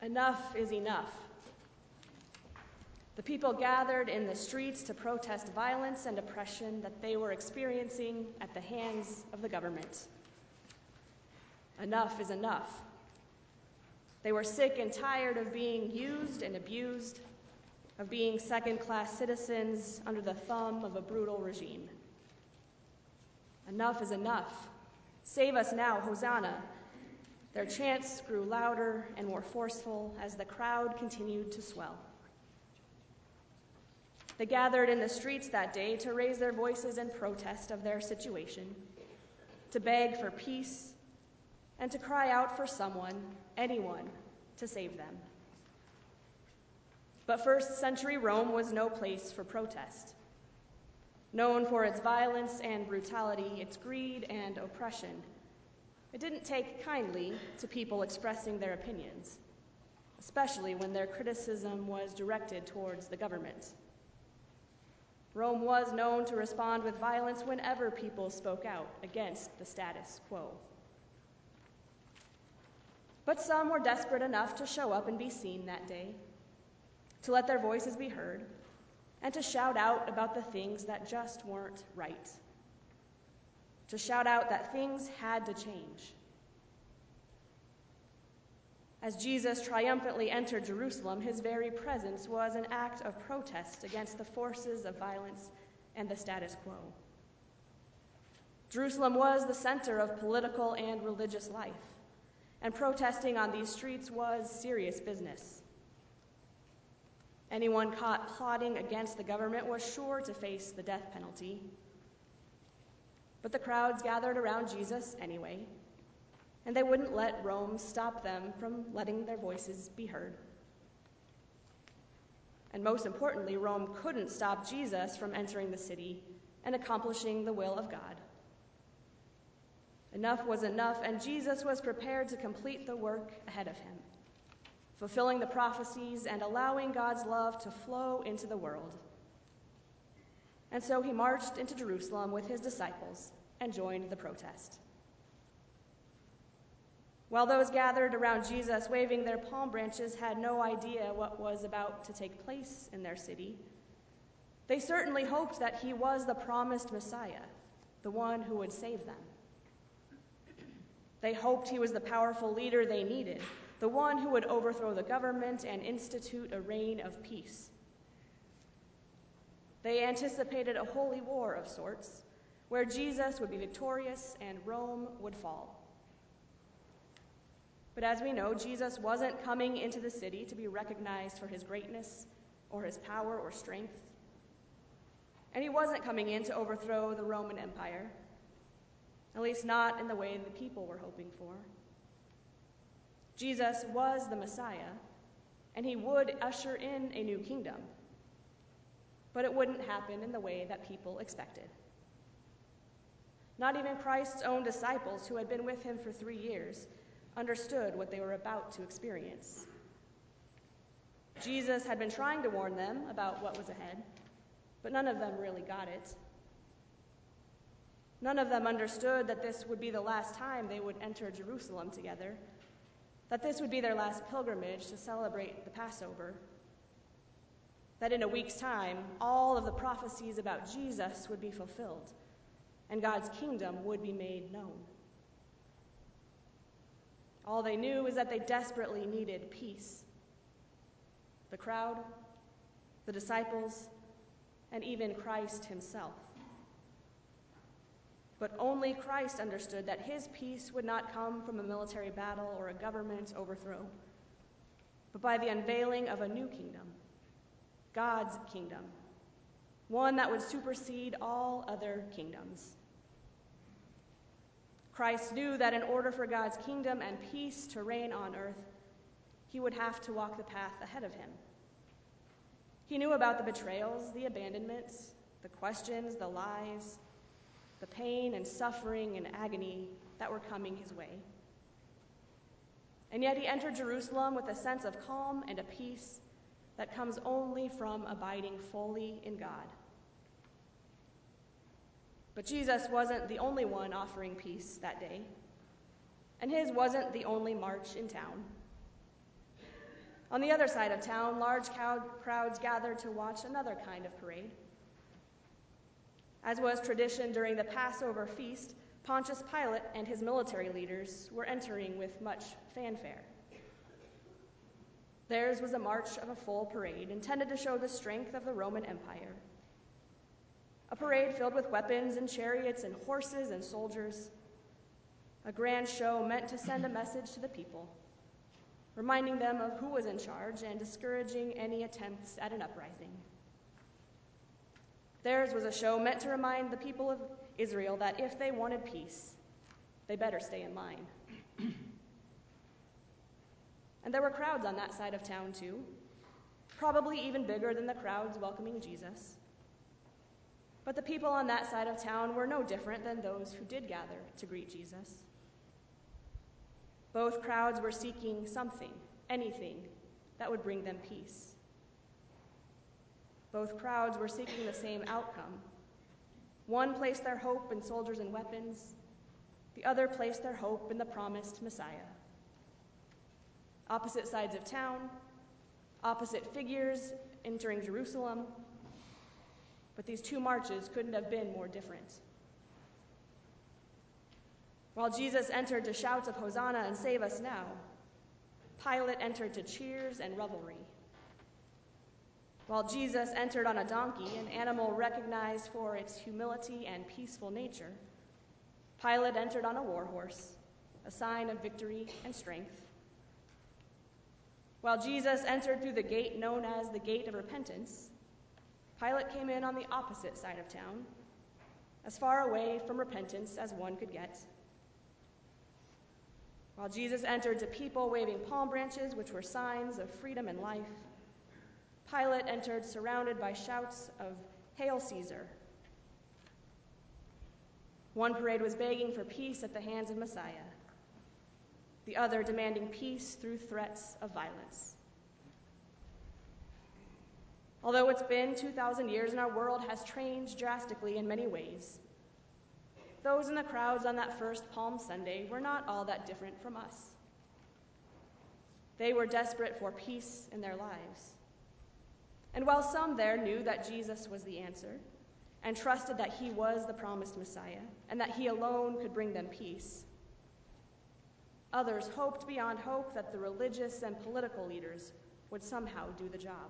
Enough is enough. The people gathered in the streets to protest violence and oppression that they were experiencing at the hands of the government. Enough is enough. They were sick and tired of being used and abused, of being second-class citizens under the thumb of a brutal regime. Enough is enough. Save us now, Hosanna. Their chants grew louder and more forceful as the crowd continued to swell. They gathered in the streets that day to raise their voices in protest of their situation, to beg for peace, and to cry out for someone, anyone, to save them. But first-century Rome was no place for protest. Known for its violence and brutality, its greed and oppression, it didn't take kindly to people expressing their opinions, especially when their criticism was directed towards the government. Rome was known to respond with violence whenever people spoke out against the status quo. But some were desperate enough to show up and be seen that day, to let their voices be heard, and to shout out about the things that just weren't right. To shout out that things had to change. As Jesus triumphantly entered Jerusalem, his very presence was an act of protest against the forces of violence and the status quo. Jerusalem was the center of political and religious life, and protesting on these streets was serious business. Anyone caught plotting against the government was sure to face the death penalty. But the crowds gathered around Jesus anyway, and they wouldn't let Rome stop them from letting their voices be heard. And most importantly, Rome couldn't stop Jesus from entering the city and accomplishing the will of God. Enough was enough, and Jesus was prepared to complete the work ahead of him, fulfilling the prophecies and allowing God's love to flow into the world. And so he marched into Jerusalem with his disciples and joined the protest. While those gathered around Jesus waving their palm branches had no idea what was about to take place in their city, they certainly hoped that he was the promised Messiah, the one who would save them. They hoped he was the powerful leader they needed, the one who would overthrow the government and institute a reign of peace. They anticipated a holy war of sorts, where Jesus would be victorious and Rome would fall. But as we know, Jesus wasn't coming into the city to be recognized for his greatness or his power or strength. And he wasn't coming in to overthrow the Roman Empire, at least not in the way the people were hoping for. Jesus was the Messiah, and he would usher in a new kingdom. But it wouldn't happen in the way that people expected. Not even Christ's own disciples, who had been with him for 3 years, understood what they were about to experience. Jesus had been trying to warn them about what was ahead, but none of them really got it. None of them understood that this would be the last time they would enter Jerusalem together, that this would be their last pilgrimage to celebrate the Passover, that in a week's time, all of the prophecies about Jesus would be fulfilled, and God's kingdom would be made known. All they knew is that they desperately needed peace. The crowd, the disciples, and even Christ himself. But only Christ understood that his peace would not come from a military battle or a government overthrow, but by the unveiling of a new kingdom, God's kingdom, one that would supersede all other kingdoms. Christ knew that in order for God's kingdom and peace to reign on earth, he would have to walk the path ahead of him. He knew about the betrayals, the abandonments, the questions, the lies, the pain and suffering and agony that were coming his way. And yet he entered Jerusalem with a sense of calm and a peace that comes only from abiding fully in God. But Jesus wasn't the only one offering peace that day, and his wasn't the only march in town. On the other side of town, large crowds gathered to watch another kind of parade. As was tradition during the Passover feast, Pontius Pilate and his military leaders were entering with much fanfare. Theirs was a march of a full parade, intended to show the strength of the Roman Empire. A parade filled with weapons and chariots and horses and soldiers. A grand show meant to send a message to the people, reminding them of who was in charge and discouraging any attempts at an uprising. Theirs was a show meant to remind the people of Israel that if they wanted peace, they better stay in line. And there were crowds on that side of town too, probably even bigger than the crowds welcoming Jesus. But the people on that side of town were no different than those who did gather to greet Jesus. Both crowds were seeking something, anything, that would bring them peace. Both crowds were seeking the same outcome. One placed their hope in soldiers and weapons. The other placed their hope in the promised Messiah. Opposite sides of town, opposite figures entering Jerusalem, but these two marches couldn't have been more different. While Jesus entered to shouts of Hosanna and save us now, Pilate entered to cheers and revelry. While Jesus entered on a donkey, an animal recognized for its humility and peaceful nature, Pilate entered on a war horse, a sign of victory and strength. While Jesus entered through the gate known as the Gate of Repentance, Pilate came in on the opposite side of town, as far away from repentance as one could get. While Jesus entered to people waving palm branches, which were signs of freedom and life, Pilate entered surrounded by shouts of "Hail Caesar!" One parade was begging for peace at the hands of Messiah, the other demanding peace through threats of violence. Although it's been 2,000 years and our world has changed drastically in many ways, those in the crowds on that first Palm Sunday were not all that different from us. They were desperate for peace in their lives. And while some there knew that Jesus was the answer and trusted that he was the promised Messiah and that he alone could bring them peace, others hoped beyond hope that the religious and political leaders would somehow do the job.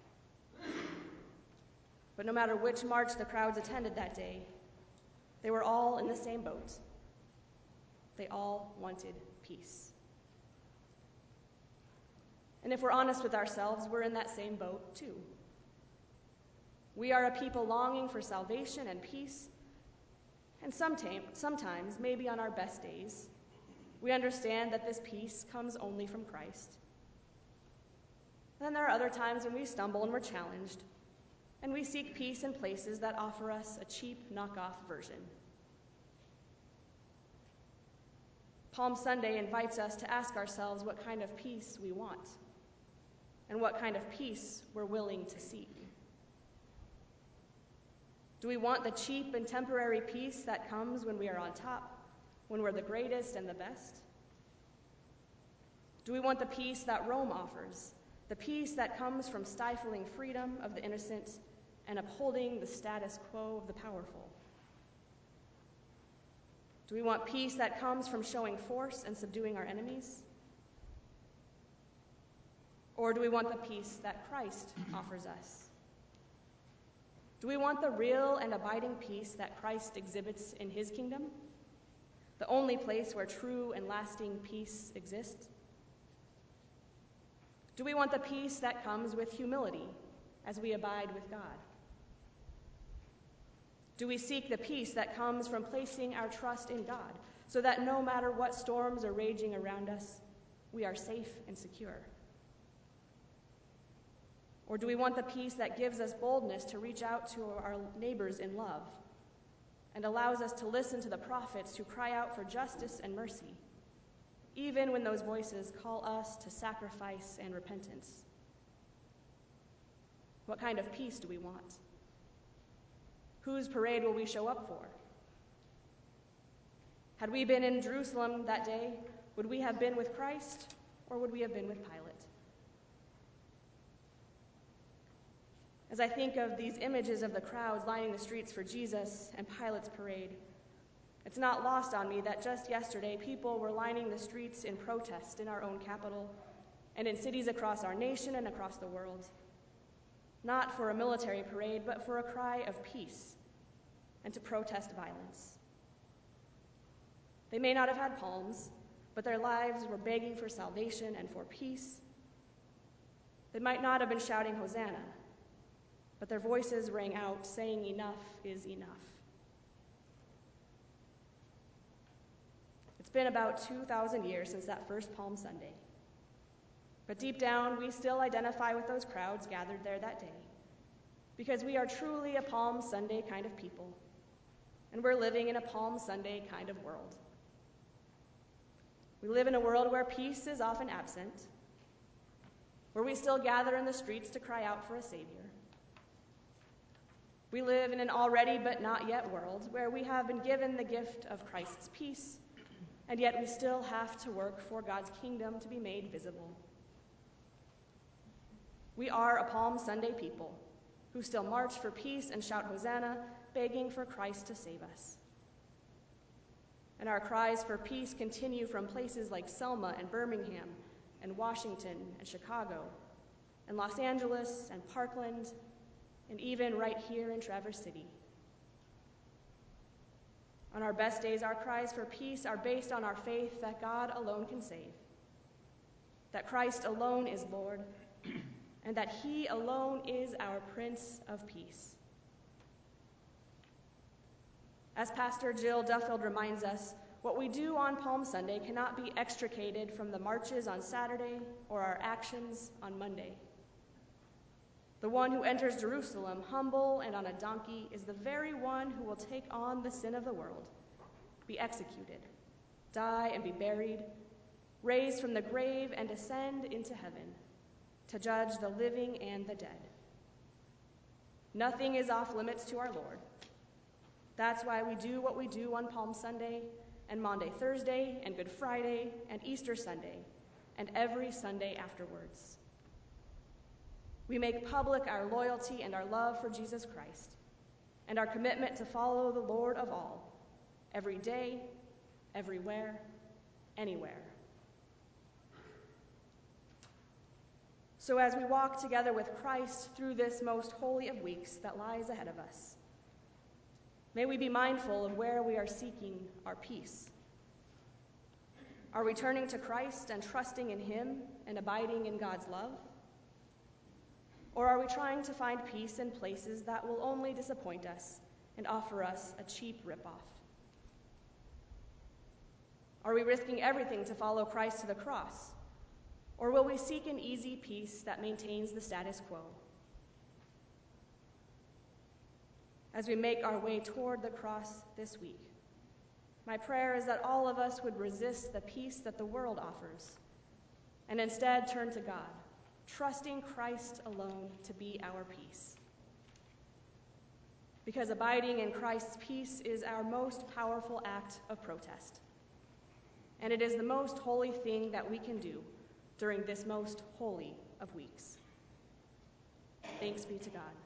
But no matter which march the crowds attended that day, they were all in the same boat. They all wanted peace. And if we're honest with ourselves, we're in that same boat too. We are a people longing for salvation and peace, and sometimes, maybe on our best days, we understand that this peace comes only from Christ. Then there are other times when we stumble and we're challenged, and we seek peace in places that offer us a cheap knockoff version. Palm Sunday invites us to ask ourselves what kind of peace we want and what kind of peace we're willing to seek. Do we want the cheap and temporary peace that comes when we are on top, when we're the greatest and the best? Do we want the peace that Rome offers, the peace that comes from stifling freedom of the innocent and upholding the status quo of the powerful? Do we want peace that comes from showing force and subduing our enemies? Or do we want the peace that Christ offers us? Do we want the real and abiding peace that Christ exhibits in his kingdom, the only place where true and lasting peace exists? Do we want the peace that comes with humility as we abide with God? Do we seek the peace that comes from placing our trust in God so that no matter what storms are raging around us, we are safe and secure? Or do we want the peace that gives us boldness to reach out to our neighbors in love and allows us to listen to the prophets who cry out for justice and mercy, even when those voices call us to sacrifice and repentance? What kind of peace do we want? Whose parade will we show up for? Had we been in Jerusalem that day, would we have been with Christ or would we have been with Pilate? As I think of these images of the crowds lining the streets for Jesus and Pilate's parade, it's not lost on me that just yesterday people were lining the streets in protest in our own capital and in cities across our nation and across the world, not for a military parade, but for a cry of peace and to protest violence. They may not have had palms, but their lives were begging for salvation and for peace. They might not have been shouting Hosanna, but their voices rang out, saying enough is enough. It's been about 2,000 years since that first Palm Sunday. But deep down, we still identify with those crowds gathered there that day, because we are truly a Palm Sunday kind of people, and we're living in a Palm Sunday kind of world. We live in a world where peace is often absent, where we still gather in the streets to cry out for a Savior. We live in an already but not yet world where we have been given the gift of Christ's peace, and yet we still have to work for God's kingdom to be made visible. We are a Palm Sunday people who still march for peace and shout Hosanna, begging for Christ to save us. And our cries for peace continue from places like Selma and Birmingham and Washington and Chicago and Los Angeles and Parkland and even right here in Traverse City. On our best days, our cries for peace are based on our faith that God alone can save, that Christ alone is Lord, and that he alone is our Prince of Peace. As Pastor Jill Duffield reminds us, what we do on Palm Sunday cannot be extricated from the marches on Saturday or our actions on Monday. The one who enters Jerusalem humble and on a donkey is the very one who will take on the sin of the world, be executed, die and be buried, raised from the grave and ascend into heaven to judge the living and the dead. Nothing is off limits to our Lord. That's why we do what we do on Palm Sunday and Maundy Thursday and Good Friday and Easter Sunday and every Sunday afterwards. We make public our loyalty and our love for Jesus Christ and our commitment to follow the Lord of all, every day, everywhere, anywhere. So as we walk together with Christ through this most holy of weeks that lies ahead of us, may we be mindful of where we are seeking our peace. Are we turning to Christ and trusting in him and abiding in God's love? Or are we trying to find peace in places that will only disappoint us and offer us a cheap ripoff? Are we risking everything to follow Christ to the cross? Or will we seek an easy peace that maintains the status quo? As we make our way toward the cross this week, my prayer is that all of us would resist the peace that the world offers and instead turn to God, trusting Christ alone to be our peace. Because abiding in Christ's peace is our most powerful act of protest, and it is the most holy thing that we can do during this most holy of weeks. Thanks be to God.